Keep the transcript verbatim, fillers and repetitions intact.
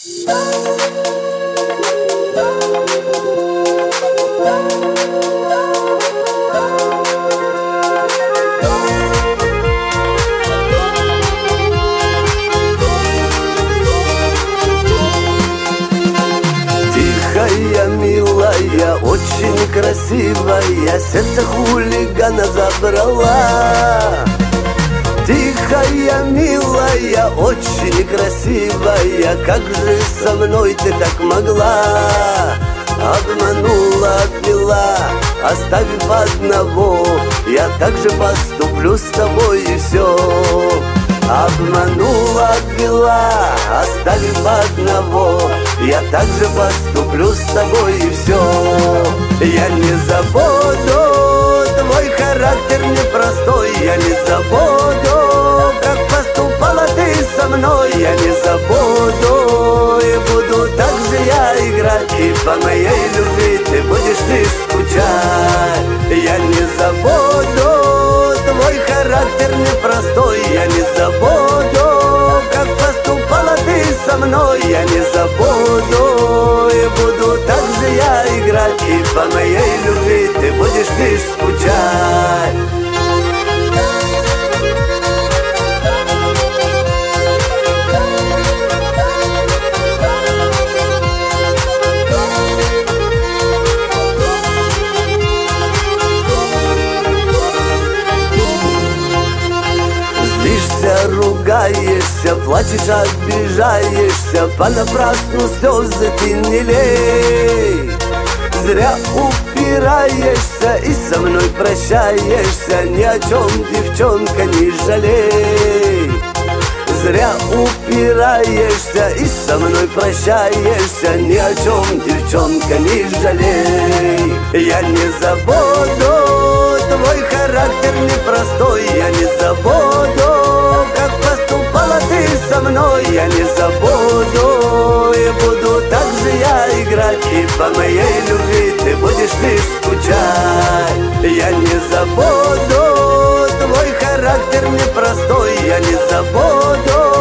Тихая, милая, очень красивая, сердце хулигана забрала. Тихая, милая, очень красивая, как же со мной ты так могла? Обманула, обвела, оставив одного. Я так же поступлю с тобой и все. Обманула, обвела, оставив одного. Я так же поступлю с тобой и все. Я не забуду твой характер непростой. Я не забуду, как поступала ты со мной. Я не забуду, и буду так же я играть. И по моей любви ты будешь лишь скучать. Я не забуду твой характер непростой. Я не забуду, как поступала ты со мной. Я не забуду, и буду так же я играть. И по моей любви ты будешь лишь скучать. Ругаешься, плачешь, обижаешься, понапрасну слезы ты не лей. Зря упираешься и со мной прощаешься, ни о чем, девчонка, не жалей. Зря упираешься и со мной прощаешься, ни о чем, девчонка, не жалей. Я не забуду твой характер непростой. Я не забуду, как поступала ты со мной. Я не забуду, и буду так же я играть. И по моей любви ты будешь лишь скучать. Я не забуду твой характер непростой. Я не забуду,